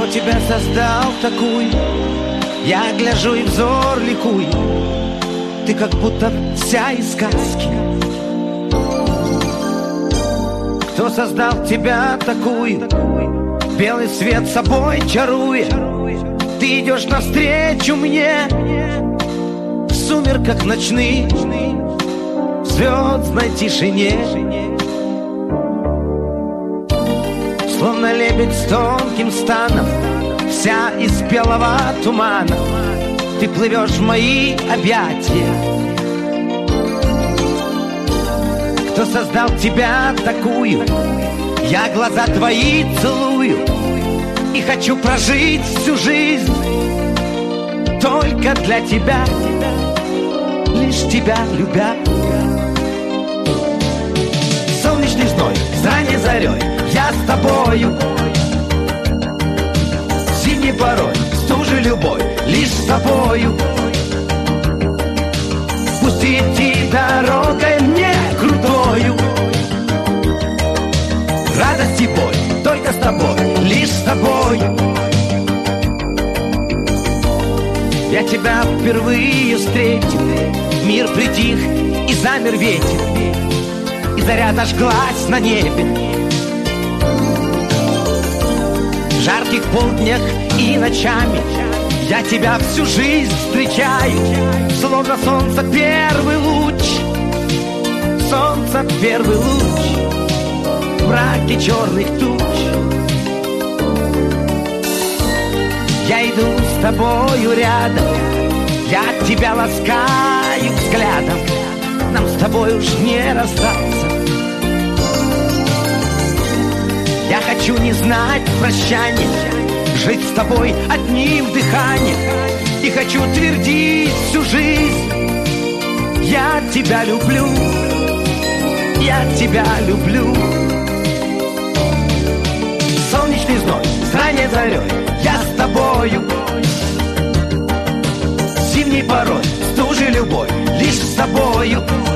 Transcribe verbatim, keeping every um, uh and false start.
Кто тебя создал такую? Я гляжу и взор ликует. Ты как будто вся из сказки. Кто создал тебя такую? Белый свет собой чаруя. Ты идешь навстречу мне в сумерках ночных, в звездной тишине. Словно лебедь с тонким станом, вся из белого тумана, ты плывешь в мои объятия. Кто создал тебя такую? Я глаза твои целую и хочу прожить всю жизнь только для тебя, лишь тебя любя. Солнечный зной, с ранней зарей я с тобою. Зимний порой, стужи любой, лишь с тобою. Пусть идти дорогой мне крутою, радость и боль только с тобой, лишь с тобой. Я тебя впервые встретил, мир притих и замер ветер, и заря зажглась на небе. В жарких полднях и ночами я тебя всю жизнь встречаю, словно солнце первый луч, солнце первый луч в мраке черных туч. Я иду с тобою рядом, я тебя ласкаю взглядом, нам с тобой уж не расстаться. Я хочу не знать прощания, жить с тобой одним дыханием, и хочу твердить всю жизнь: я тебя люблю, я тебя люблю. Солнечный зной, с ранней зарей я с тобою. Зимний порой, стужи любой, лишь с тобою.